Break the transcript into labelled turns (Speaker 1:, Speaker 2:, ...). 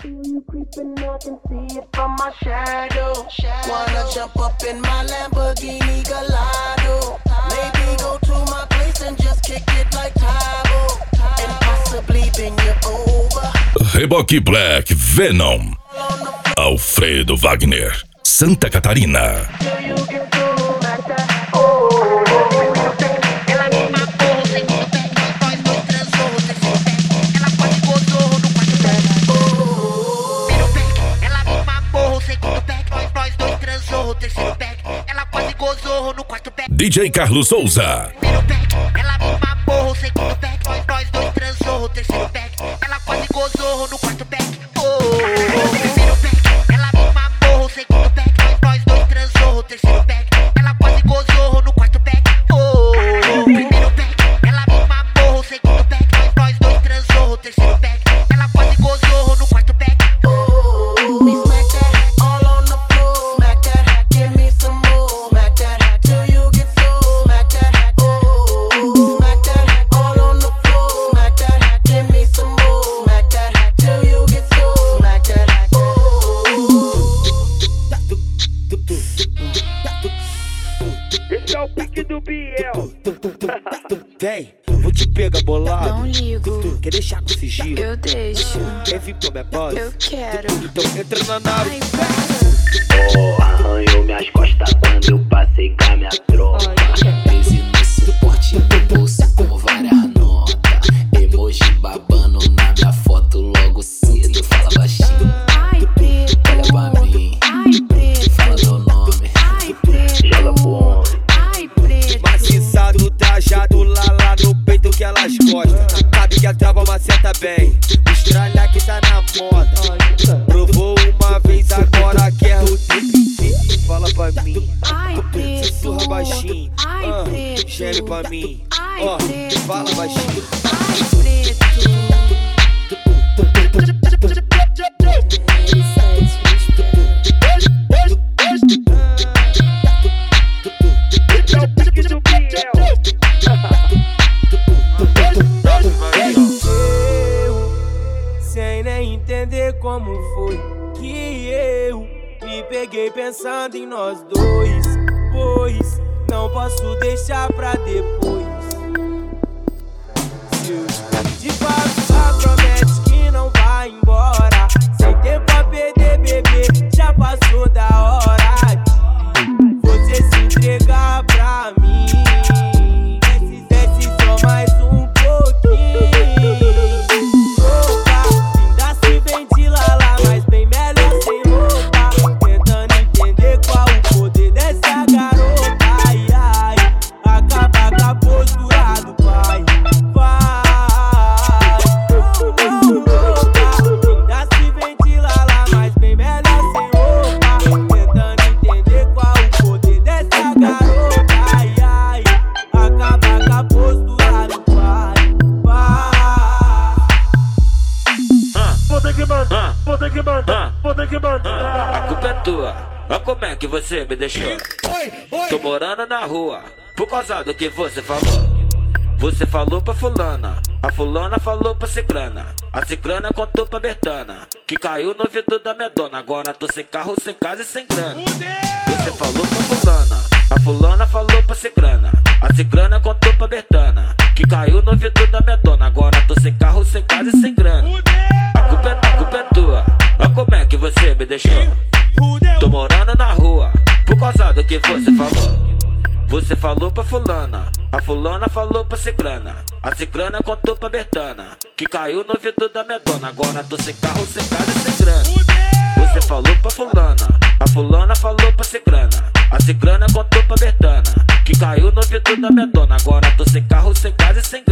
Speaker 1: You creeping, I can see it from my shadow. Wanna jump up in my Lamborghini Gallardo? Maybe go to my place and just kick it like Tybo, and possibly bend you over.
Speaker 2: Reboque Black Venom. Alfredo Wagner, Santa Catarina. DJ Carlos Souza.
Speaker 3: Primeiro pack, ela me mamou, o segundo pack, nós dois transou, o terceiro pack, ela quase gozou no quarto pack. Primeiro pack, ela me mamou, o segundo pack, nós dois transou, o terceiro pack, ela quase gozou no quarto pack. Primeiro pack, ela me mamou, o segundo pack, nós dois transou, o terceiro pack, ela quase gozou no quarto pack.
Speaker 4: Vem, vou te pegar bolado.
Speaker 5: Não ligo.
Speaker 4: Quer deixar com sigilo?
Speaker 5: Eu deixo.
Speaker 4: Quer vir pra minha base?
Speaker 5: Eu quero.
Speaker 4: Então entra na nave.
Speaker 5: Ai, para.
Speaker 6: Oh, arranhou minhas costas quando eu passei com a minha tropa.
Speaker 7: Crise no suporte do bolso com várias notas. Emoji babando na minha foto logo cedo. Fala baixinho.
Speaker 5: Ai, preto.
Speaker 7: Olha pra mim.
Speaker 5: Ai, preto.
Speaker 7: Fala meu nome.
Speaker 5: Ai, preto.
Speaker 6: Joga pro homem.
Speaker 5: Ai, preto.
Speaker 4: Maciçado, trajado lá no peito que elas gostam. Sabe que a trava maceta bem. Estralha que tá na moda. Provou uma vez, agora quer o trip. Fala pra mim.
Speaker 5: Ai, preto.
Speaker 4: Sussurra baixinho.
Speaker 5: Ai, preto.
Speaker 4: Geme pra mim.
Speaker 5: Ai,
Speaker 4: Ó,
Speaker 5: preto.
Speaker 4: fala baixinho.
Speaker 5: Ai, preto.
Speaker 4: Sem nem entender como foi que eu me peguei pensando em nós dois, pois não posso deixar pra depois. Se eu te faço, promete que não vai embora. Sem tempo a perder, bebê, já passou da hora de você se entregar pra mim. Desce só mais um pouquinho. Roupa, ainda se vende lá, mas bem melhor sem roupa. Tentando entender qual o poder dessa garota. Ai, ai, acaba com a postura do pai. Vai, roupa, ainda se vende lá, mas bem melhor sem roupa. Tentando entender qual o poder dessa garota. Ai, ai, acaba com a postura do pai.
Speaker 8: Vou ter que mandar, vou ter que mandar, vou ter que mandar.
Speaker 9: A culpa é tua, olha como é que você me deixou. Tô morando na rua, por causa do que você falou. Você falou pra fulana, a fulana falou pra ciclana, a ciclana contou pra Bertana, que caiu no ouvido da minha dona. Agora tô sem carro, sem casa e sem grana. Você falou pra fulana, a fulana falou pra ciclana, a ciclana contou pra Bertana, que caiu no ouvido da minha dona. Agora tô sem carro, sem casa e sem grana. A culpa é tua, olha como é que você me deixou. Tô morando na rua, por causa do que você falou. Você falou pra fulana, a fulana falou pra ciclana, a ciclana contou pra Bertana, que caiu no ouvido da minha dona. Agora tô sem carro, sem casa e sem grana. Você falou pra fulana, a fulana falou pra ciclana, a ciclana contou pra Bertana, que caiu no ouvido da minha dona. Agora tô sem carro, sem casa e sem